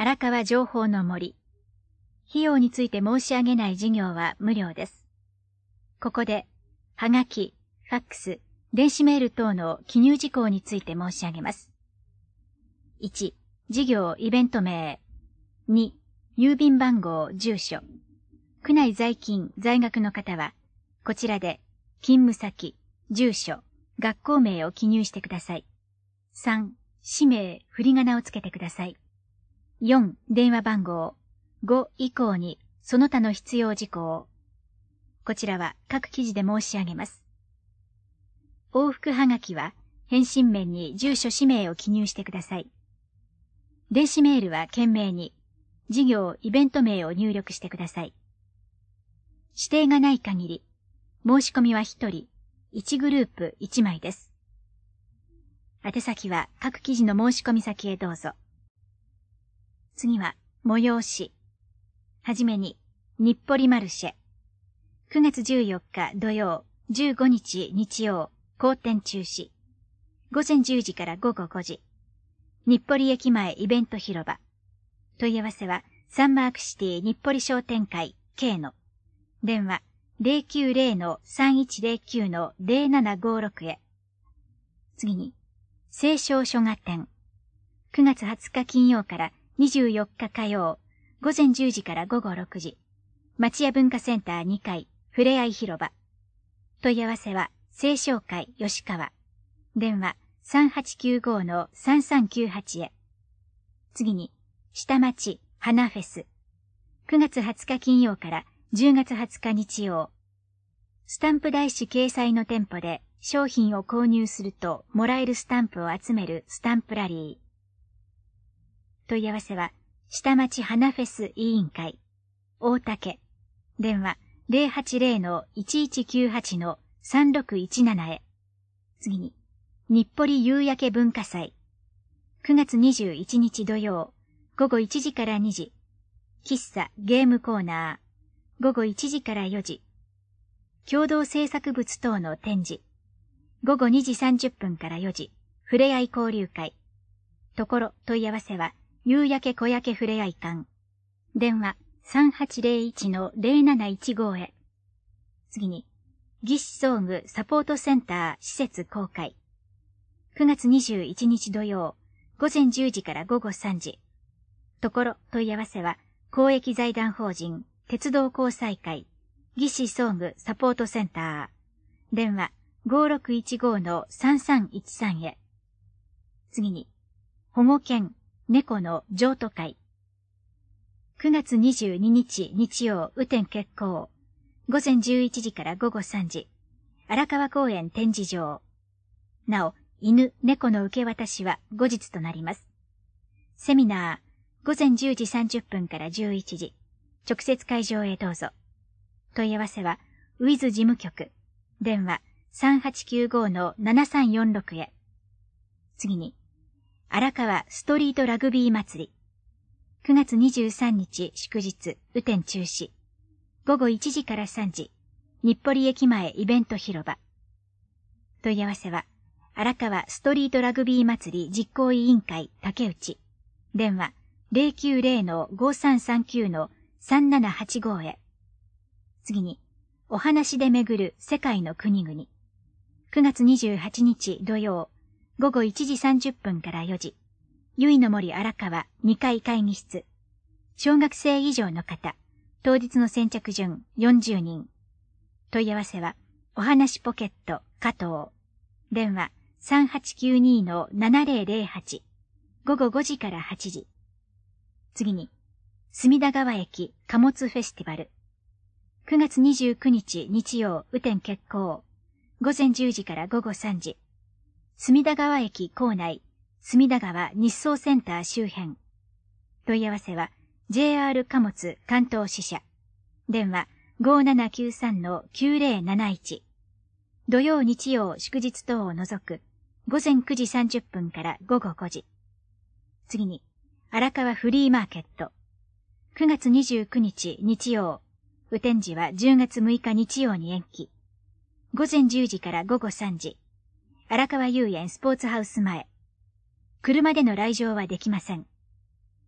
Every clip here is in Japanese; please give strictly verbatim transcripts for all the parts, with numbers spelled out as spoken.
荒川情報の森。費用について申し上げない事業は無料です。ここで、はがき、ファックス、電子メール等の記入事項について申し上げます。いち、事業イベント名。に、郵便番号、住所。区内在勤、在学の方は、こちらで、勤務先、住所、学校名を記入してください。さん、氏名、振り仮名をつけてください。よん、電話番号。ご以降に、その他の必要事項。こちらは各記事で申し上げます。往復はがきは、返信面に住所氏名を記入してください。電子メールは懸命に、事業イベント名を入力してください。指定がない限り、申し込みはひとり、いちグループいちまいです。宛先は各記事の申し込み先へどうぞ。次は、催し。はじめに、日暮里マルシェ。くがつじゅうよっか土曜、じゅうごにち日曜、後店中止。ごぜんじゅうじからごごごじ。日暮里駅前イベント広場。問い合わせは、サンマークシティ日暮里商店会 K の。電話 ゼロきゅうゼロのさんいちゼロきゅうのゼロななごろく へ。次に、青少書画展。くがつはつか金曜からにじゅうよっか火曜、ごぜんじゅうじからごごろくじ。町屋文化センターにかい、ふれあい広場。問い合わせは、青少会吉川。電話さんはちきゅうごのさんさんきゅうはちへ。次に、下町花フェス。くがつはつか金曜からじゅうがつはつか日曜。スタンプ台紙掲載の店舗で商品を購入するともらえるスタンプを集めるスタンプラリー。問い合わせは、下町花フェス委員会、大竹。電話ゼロはちゼロのいちいちきゅうはちのさんろくいちななへ。次に、日暮里夕焼け文化祭。くがつにじゅういちにち土曜、ごごいちじからにじ。喫茶ゲームコーナー。ごごいちじからよじ。共同制作物等の展示。ごごにじさんじゅっぷんからよじ。ふれあい交流会。ところ問い合わせは、夕焼け小焼けふれあい館。電話さんはちゼロいちのゼロなないちごへ。次に、義士装具サポートセンター施設公開。くがつにじゅういちにち土曜、ごぜんじゅうじからごごさんじ。ところ問い合わせは、公益財団法人鉄道交際会義士装具サポートセンター。電話ごろくいちごのさんさんいちさんへ。次に、保護犬猫の譲渡会。くがつにじゅうににち日曜雨天決行。ごぜんじゅういちじからごごさんじ。荒川公園展示場。なお、犬、猫の受け渡しは後日となります。セミナー、ごぜんじゅうじさんじゅっぷんからじゅういちじ。直接会場へどうぞ。問い合わせは、ウィズ事務局。電話さんはちきゅうごのななさんよんろくへ。次に、荒川ストリートラグビー祭り。くがつにじゅうさんにち祝日、雨天中止。ごごいちじからさんじ。日暮里駅前イベント広場。問い合わせは、荒川ストリートラグビー祭り実行委員会竹内。電話ゼロきゅうゼロのごさんさんきゅうのさんななはちごへ。次に、お話で巡る世界の国々。くがつにじゅうはちにち土曜、ごごいちじさんじゅっぷんからよじ。ゆいの森荒川にかい会議室。小学生以上の方、当日の先着順よんじゅうにん。問い合わせは、お話ポケット加藤。電話さんはちきゅうにのななゼロゼロはち。ごごごじからはちじ。次に、隅田川駅貨物フェスティバル。くがつにじゅうくにち日曜雨天決行。ごぜんじゅうじからごごさんじ。隅田川駅構内、隅田川日送センター周辺。問い合わせは ジェイアール 貨物関東支社。電話ごななきゅうさんのきゅうゼロなないち。土曜日曜祝日等を除くごぜんくじさんじゅっぷんからごごごじ。次に、荒川フリーマーケット。くがつにじゅうくにち日曜。雨天時はじゅうがつむいか日曜に延期。ごぜんじゅうじからごごさんじ。荒川遊園スポーツハウス前。車での来場はできません。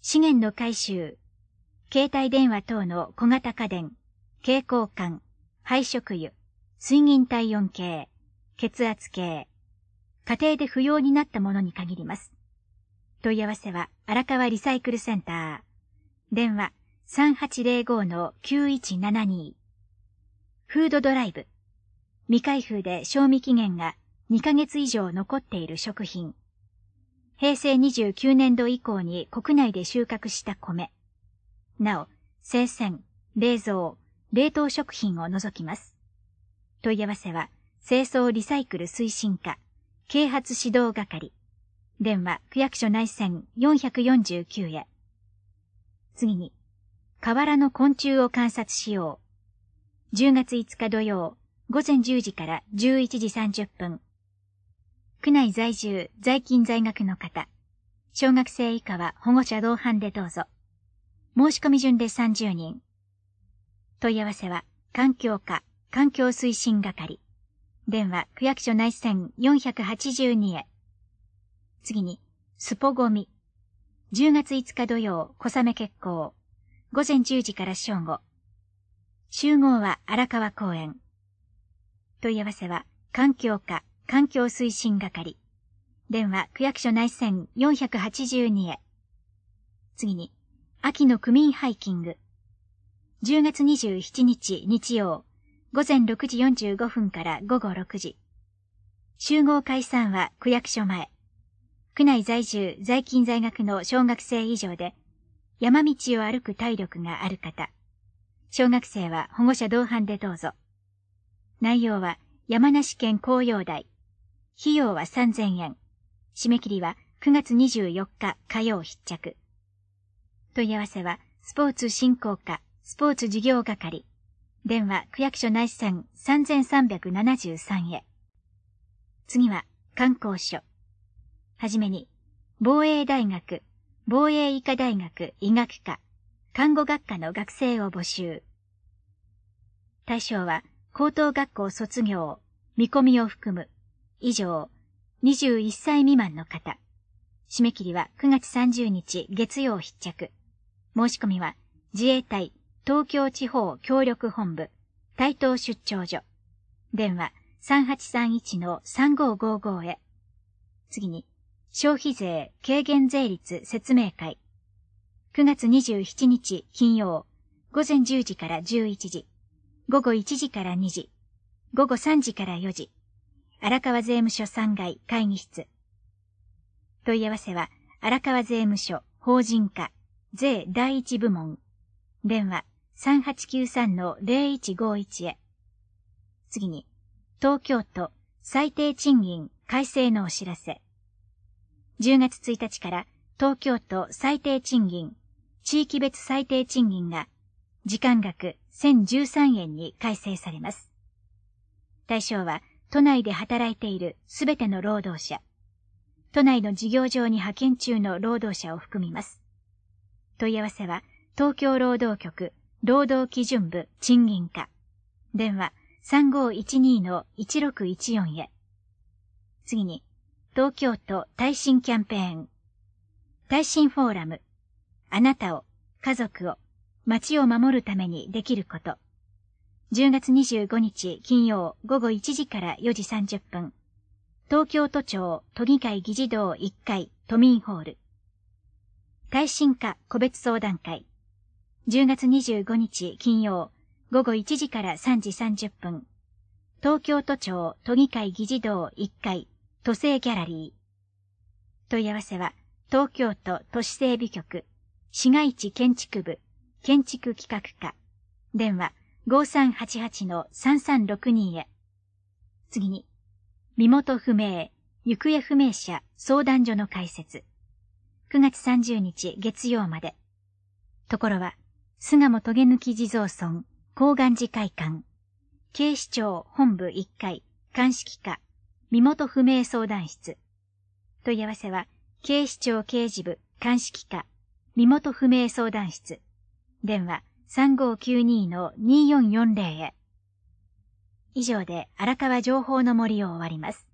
資源の回収、携帯電話等の小型家電、携行管、配色油、水銀体温計、血圧計、家庭で不要になったものに限ります。問い合わせは荒川リサイクルセンター。電話 さんはちゼロご のきゅういちななに。フードドライブ。未開封で賞味期限がにかげつ以上残っている食品。へいせいにじゅうきゅうねんど以降に国内で収穫した米。なお、生鮮、冷蔵、冷凍食品を除きます。問い合わせは、清掃リサイクル推進課、啓発指導係。電話、区役所内線よんよんきゅうへ。次に、河原の昆虫を観察しよう。じゅうがついつか土曜、午前じゅうじからじゅういちじさんじゅっぷん。区内在住、在勤在学の方。小学生以下は保護者同伴でどうぞ。申し込み順でさんじゅうにん。問い合わせは、環境課、環境推進係。電話、区役所内線よんはちにへ。次に、スポゴミ。じゅうがついつか土曜、小雨決行。午前じゅうじから正午。集合は荒川公園。問い合わせは、環境課、環境推進係。電話、区役所内線よんはちにへ。次に、秋の区民ハイキング。じゅうがつにじゅうしちにち日曜、午前ろくじよんじゅうごふんから午後ろくじ。集合開催は区役所前。区内在住、在勤在学の小学生以上で、山道を歩く体力がある方。小学生は保護者同伴でどうぞ。内容は山梨県紅葉台。費用はさんぜんえん。締め切りはくがつにじゅうよっか火曜必着。問い合わせはスポーツ振興課、スポーツ事業係。電話、区役所内線さんさんななさんへ。次は、観光所。はじめに、防衛大学、防衛医科大学医学科、看護学科の学生を募集。対象は、高等学校卒業、見込みを含む、以上、にじゅういっさい未満の方。締め切りはくがつさんじゅうにち月曜必着。申し込みは、自衛隊、東京地方協力本部、台東出張所。電話さんはちさんいちのさんごごごへ。次に、消費税軽減税率説明会。くがつにじゅうしちにち金曜、午前じゅうじからじゅういちじ、午後いちじからにじ、午後さんじからよじ。荒川税務署さんがい会議室。問い合わせは、荒川税務署法人課、税第一部門。電話さんはちきゅうさんのぜろいちごいちへ。次に、東京都最低賃金改正のお知らせ。じゅうがつついたちから東京都最低賃金、地域別最低賃金が時間額せんじゅうさんえんに改正されます。対象は都内で働いているすべての労働者、都内の事業場に派遣中の労働者を含みます。問い合わせは東京労働局労働基準部賃金課。電話さんごいちにのいちろくいちよんへ。次に、東京都耐震キャンペーン。耐震フォーラム。あなたを、家族を、街を守るためにできること。じゅうがつにじゅうごにち金曜午後いちじからよじさんじゅっぷん。東京都庁都議会議事堂いっかい都民ホール。耐震化個別相談会。じゅうがつにじゅうごにち金曜午後いちじからさんじさんじゅっぷん。東京都庁都議会議事堂いっかい都政ギャラリー。問い合わせは東京都都市整備局市街地建築部建築企画課。電話ごさんはちはちのさんさんろくにへ。次に、身元不明行方不明者相談所の開設。くがつさんじゅうにち月曜まで。ところは巣鴨棘抜地蔵村高岩寺会館、警視庁本部いっかい鑑識課身元不明相談室。問い合わせは警視庁刑事部鑑識課身元不明相談室。電話さんごきゅうにのによんよんぜろへ。以上で荒川情報の森を終わります。